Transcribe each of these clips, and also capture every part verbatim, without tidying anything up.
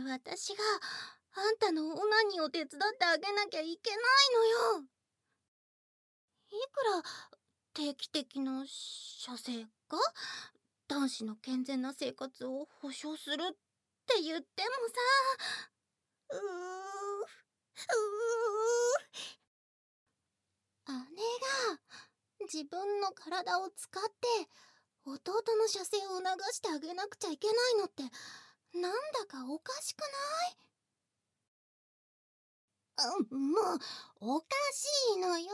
私があんたのオナニーを手伝ってあげなきゃいけないのよ。いくら定期的な射精が男子の健全な生活を保障するって言ってもさ、うーうー姉が自分の体を使って弟の射精を促してあげなくちゃいけないのってなんだかおかしくない？うん、もうおかしいのよ。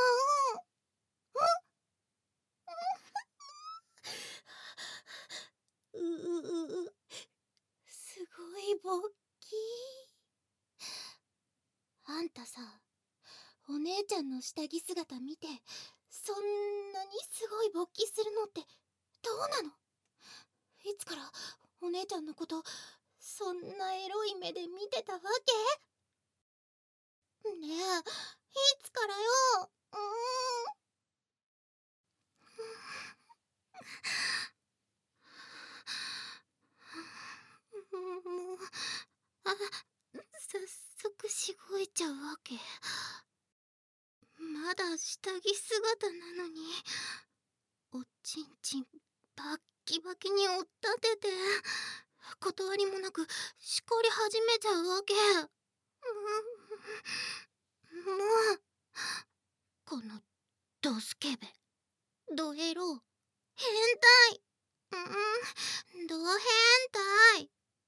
うううすごい勃起。あんたさ、お姉ちゃんの下着姿見てそんなにすごい勃起するのってどうなの？いつからお姉ちゃんのことそんなエロい目で見てたわけ？ねえ、いつからよ。うーんもう、あ、早速しごいちゃうわけ。まだ下着姿なのにおちんちんバッキバキに追っ立てて断りもなくしこり始めちゃうわけ。もうこのドスケベドエロ変態、うん、ド変態。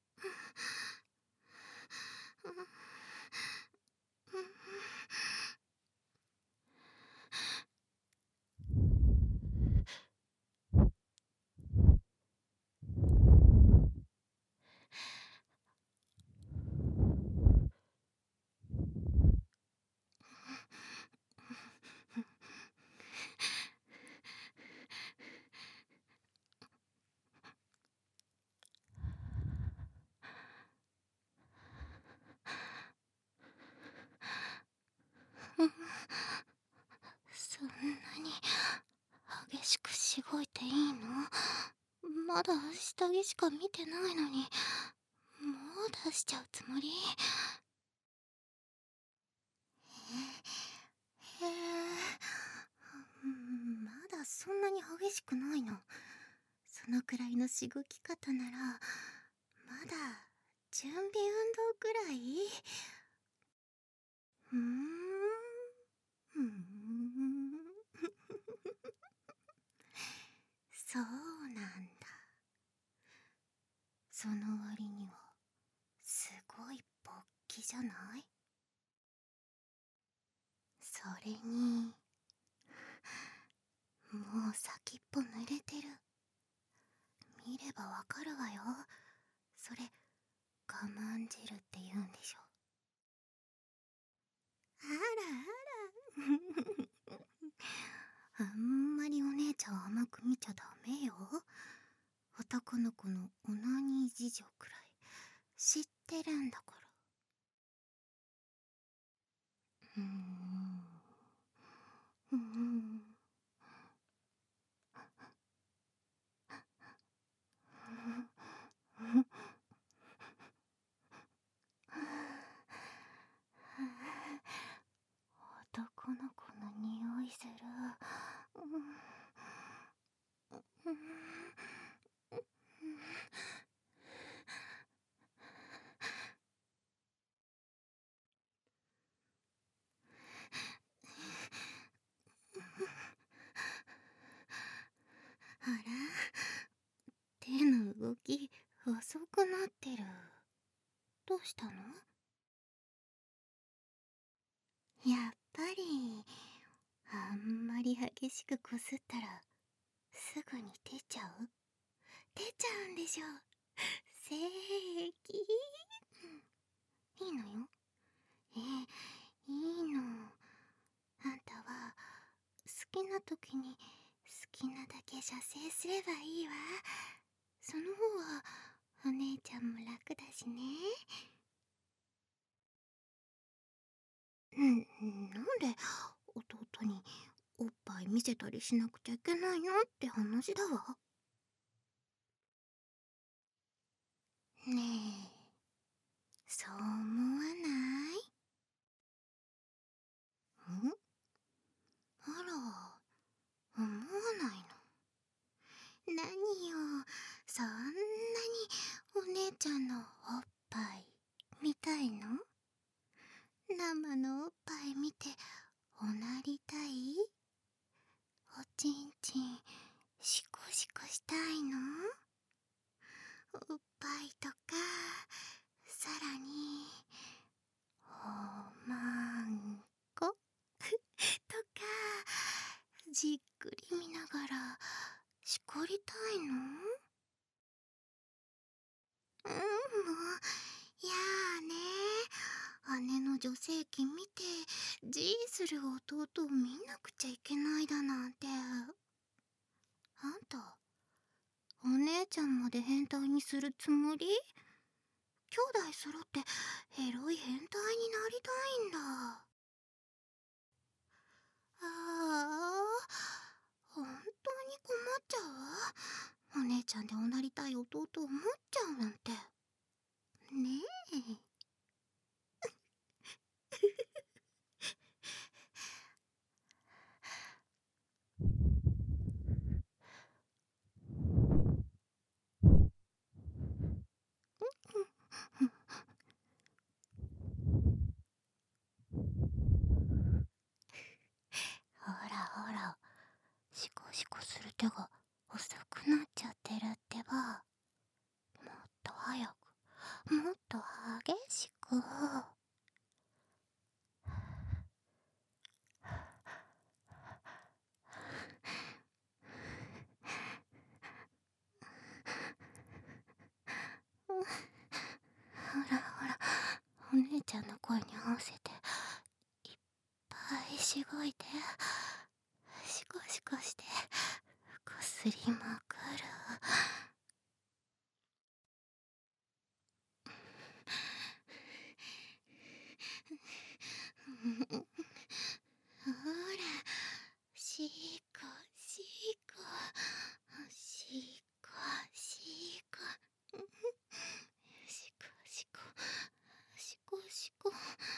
そんなに激しくしごいていいの？まだ下着しか見てないのにもう出しちゃうつもり？へえ、まだそんなに激しくないの？そのくらいのしごき方ならまだ準備運動くらい？うーんうーんそうなんだ。その割にはすごい勃起じゃない？それにもう先っぽ濡れてる。見ればわかるわよ。それ我慢汁って言うんでしょ。あらあらあんまりお姉ちゃん甘く見ちゃダメよ。男の子のオナニー事情くらい知ってるんだから。うーんうーん男の子の匂いする。あら、手の動き遅くなってる。どうしたの？やっぱりあんまり激しくこすったらすぐに出ちゃう？出ちゃうんでしょ。正義。いいのよ。えー、いいの。あんたは好きな時に好きなだけ射精すればいいわ。その方はお姉ちゃんも楽だしね。うん、なんで弟におっぱい見せたりしなくちゃいけないのって話だわ。ねそう思わない？ん？あら、思わないの？何よ、そんなにお姉ちゃんのおっぱい見たいの？生のおっぱい見ておなりたい？おちんちんシコシコしたいの？おっぱいとか、さらにおまんことかじっくり見ながらしこりたいの？うん、もうやあね。姉の女性器見てじーする弟を見なくちゃいけないだなんて。あんた、お姉ちゃんまで変態にするつもり？兄弟揃ってエロい変態になりたいんだ。ああ、本当に困っちゃうわ。お姉ちゃんでおなりたい弟を持っちゃうなんて。ねえ。ほらほら、シコシコする手が遅くなっちゃってるってば。もっと早く、もっと激しく。ほらほら、お姉ちゃんの声に合わせていっぱいしごいて、シコシコしてこすりまくる。ほら、しこしこしこしこしこしこしこしこ、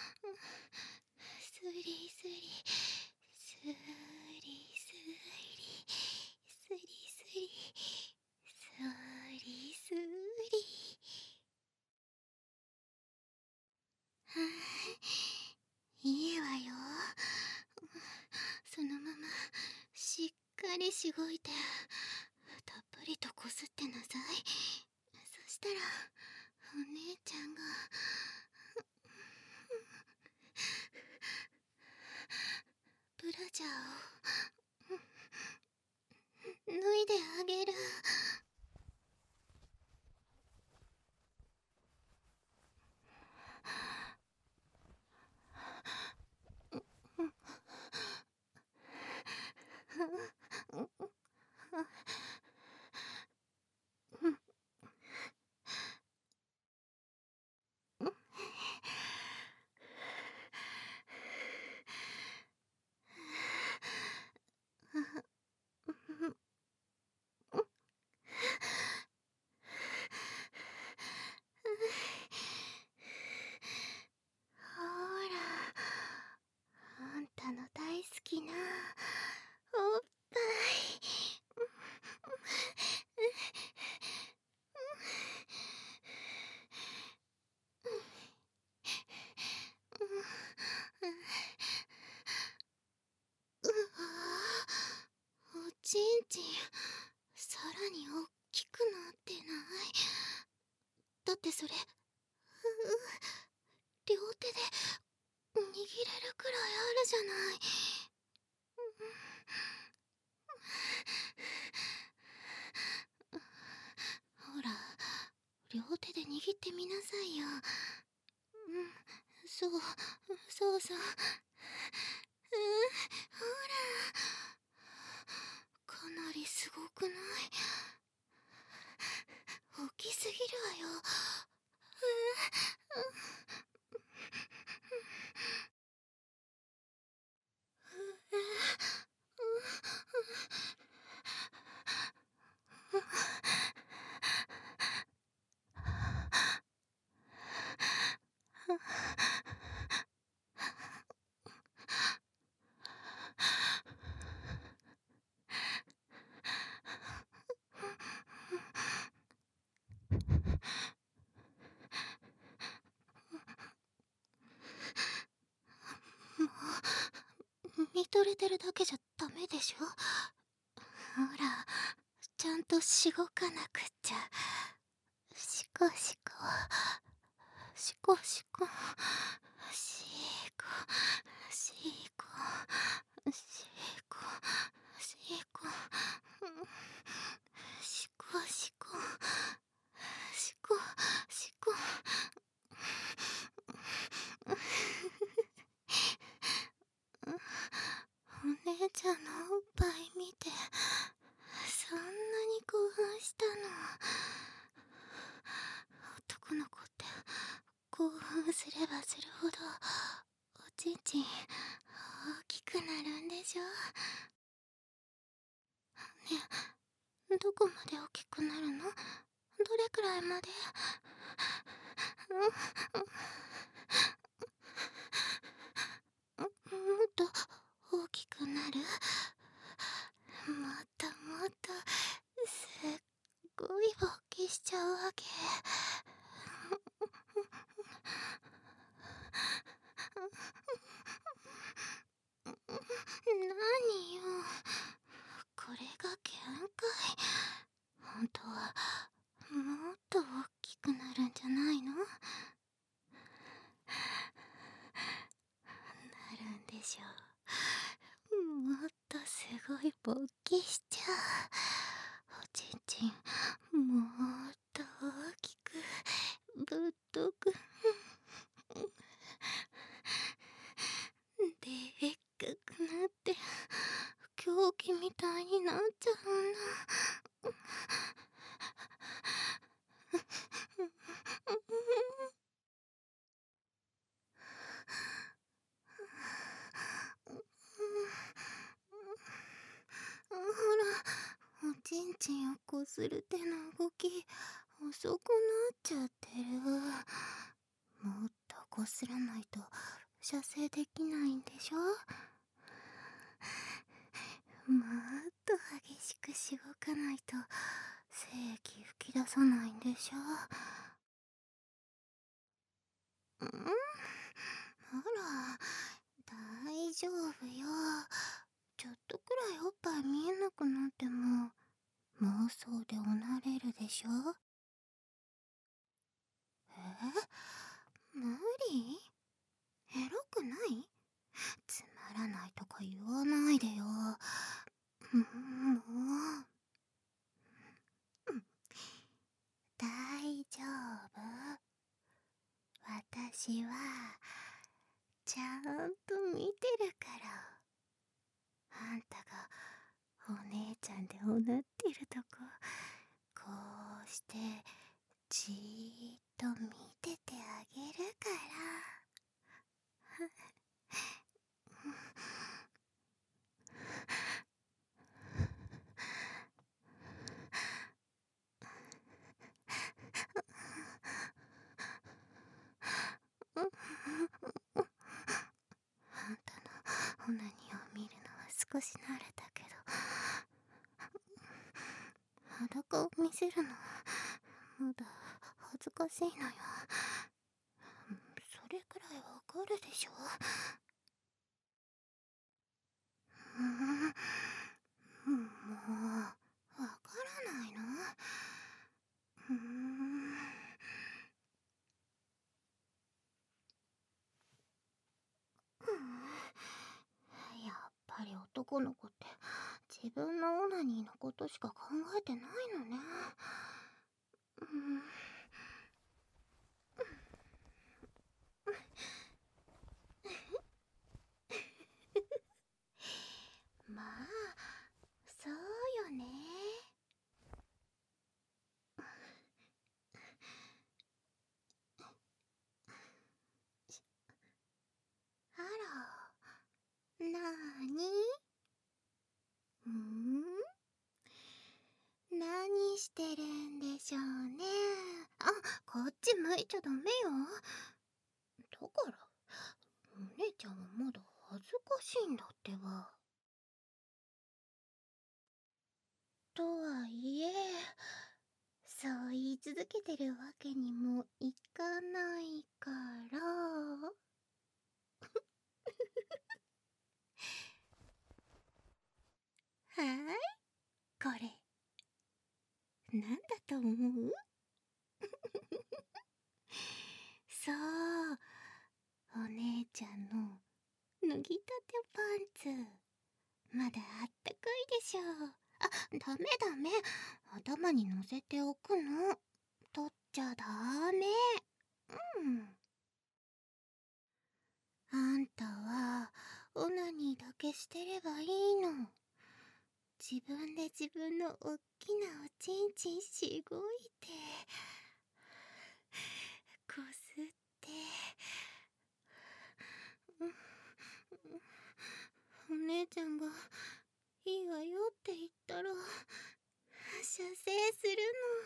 すりすりすりすりすりすりすりすり。はあ、いいわよ。そのまましっかりしごいてたっぷりとこすってなさい。そしたらお姉ちゃんがブラジャーを脱いであげる。ほら、あんたの大好きなおっぱい。うわあ、おちんちんさらにおっきくなってない？だってそれ、う両手で握れるくらいあるじゃない。ほら、両手で握ってみなさいよ。うん、そうそうそう。うん、ほら、かなりすごくない？大きすぎるわよ。 取れてるだけじゃダメでしょ。ほら、ちゃんとしごかなくっちゃ。しこしこしこしこしこしこしこしこしこしこしこしこ。お姉ちゃんのおっぱい見てそんなに興奮したの。男の子って興奮すればするほどおちんちん大きくなるんでしょ。ねえ、どこまで大きくなるの？どれくらいまで？もっと大きくなる？もっともっとすっごい勃起しちゃうわけ。何よ、これが限界。本当はもっと大きくなるんじゃないの？なるんでしょう。もっとすごい勃起しちゃう。おちんちんもっと大きくぶっとくでっかくなって狂気みたいになっちゃうんだ。ほら、おちんちんをこする手の動き遅くなっちゃってる。もっとこすらないと射精できないんでしょ。もっと激しくしごかないと精液吹き出さないんでしょ。うん、ほら、大丈夫よ。ちょっとくらいおっぱい見えなくなっても妄想でおなれるでしょ。え？無理？エロくない？つまらないとか言わないでよ。もう。大丈夫。私はちゃんと見てるから。あんたがお姉ちゃんでおなってるとここうしてじーっと見ててあげるから。あんたのオナニーを見るのは少し慣れたけど、裸を見せるのはまだ恥ずかしいのよ。それくらいわかるでしょ。うん、もうわからないの？うーん。やっぱり男の子って自分のオナニーのことしか考えてないのね。うん。まあそうよね。あら、なーに？ん？何してるんでしょうね。あ、こっち向いちゃダメよ。だからお姉ちゃんはまだ恥ずかしいんだってば。とはいえ、そう言い続けてるわけにもいかないからはーい、これなんだと思う？そう、お姉ちゃんの脱ぎたてパンツ。まだあったかいでしょ。あ、ダメダメ。頭に乗せておくの。取っちゃダメ。うん。あんたはオナニーだけしてればいいの。自分で自分のおっきなおちんちんしごいて、こすって、お姉ちゃんがいいわよって言ったら射精する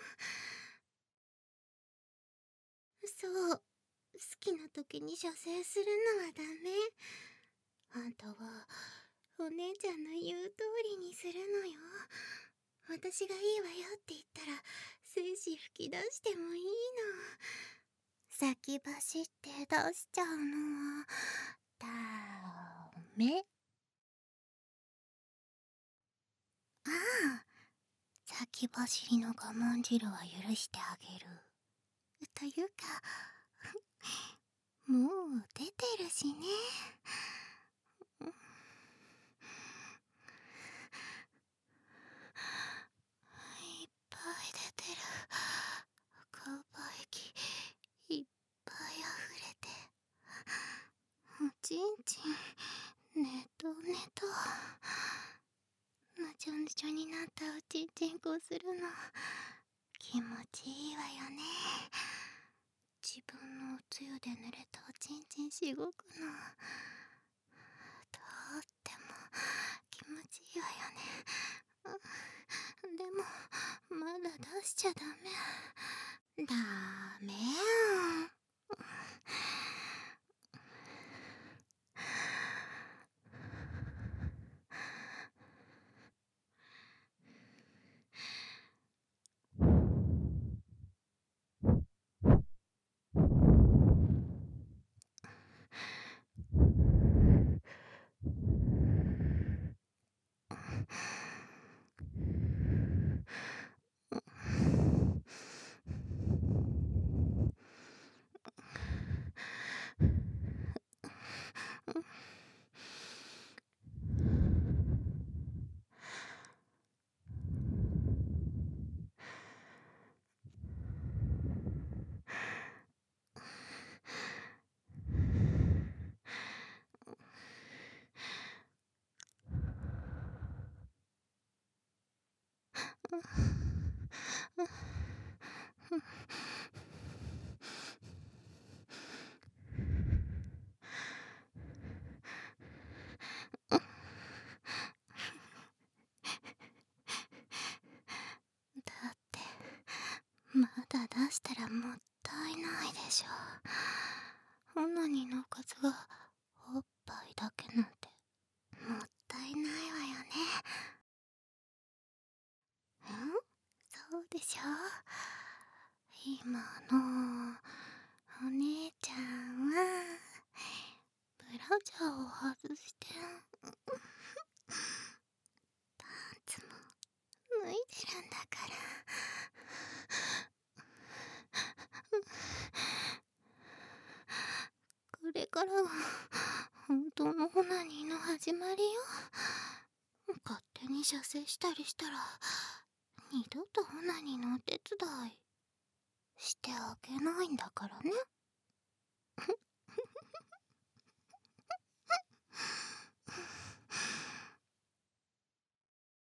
の。そう、好きな時に射精するのはダメ。あんたはお姉ちゃんの言う通りにするのよ。私がいいわよって言ったら精子吹き出してもいいの。先走って出しちゃうのはダメ。ああ、先走りの我慢汁は許してあげる。というか、もう出てるしね。いっぱい出てる。顔液いっぱい溢れて、おちんちんねとねと。ぬちょぬちょになったおちんちんこするの気持ちいいわよね。自分のおつゆで濡れたおちんちんしごくのとっても気持ちいいわよね。でもまだ出しちゃダメ。ダメよ。だってまだ出したらもったいないでしょ。オナニーの数がおっぱいだけなんてもったいないわよね。ん？そうでしょ。今のお姉ちゃんはブラジャーを外してパンツも脱いでるんだから。これからが本当のオナニーの始まりよ。勝手に射精したりしたら二度とオナニーのお手伝いしてあげないんだからね。